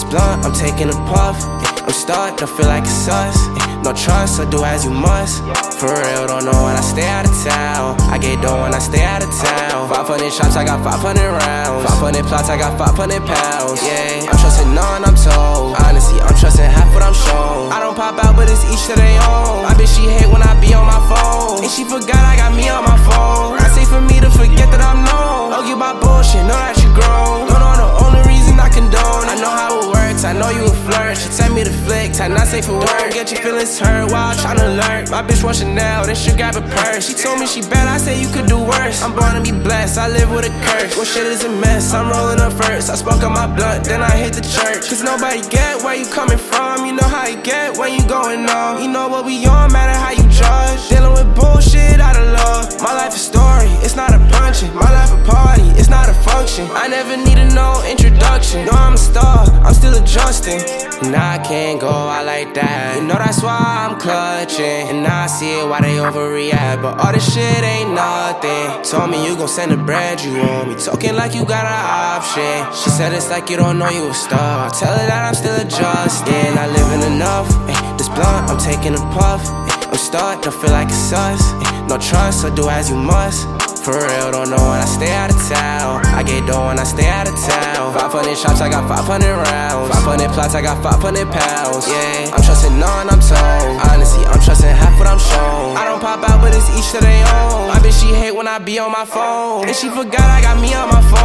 blunt, I'm taking a puff. I'm stuck, don't feel like it's sus. No trust, so do as you must. For real, don't know when I stay out of town. I get dough when I stay out of town. 500 shots, I got 500 rounds. 500 plots, I got 500 pounds. Yeah, I'm trusting none, I'm told. Honestly, I'm trusting half what I'm shown. I don't pop out, but it's each to their own. My bitch, she hate when I be on my phone. And she forgot I got me on my phone. I say for me to forget that I'm known. Argue about bullshit, know that you grown. Don't know the only reason I condone. I know how it works, I know you a flirt. She tell me to flick, time not safe for work. Get your feelings hurt while tryna learn. My bitch want Chanel, then she grab a purse. She told me she bad, I said you could do worse. I'm born to be blessed, I live with a curse. Well, shit is a mess, I'm rolling up first. I smoke on my blunt, then I hit the church. Cause nobody get where you coming from. You know how you get when you going on. You know what we on, matter how you judge. Dealing with bullshit out of love. My life a story, it's not a punching. My life a party, it's not a function. I never needed no introduction. No, I'm a star, I'm still adjusting. And I can't go out like that. You know that's why I'm clutching. And I see it why they overreact, but all this shit ain't nothing. Told me you gon' send the bread, you want me talking like you got an option. She said it's like you don't know you a star. I tell her that I'm still adjusting. Not living enough, this blunt, I'm taking a puff. I'm stuck, don't feel like it's sus. No trust, so do as you must. For real, don't know when I stay out of town. I get dough when I stay out of town. 500 shots, I got 500 rounds. 500 plots, I got 500 pounds. Yeah, I'm trusting none, I'm told. Honestly, I'm trusting half what I'm shown. I don't pop out, but it's each to their own. My bitch, she hate when I be on my phone. And she forgot I got me on my phone.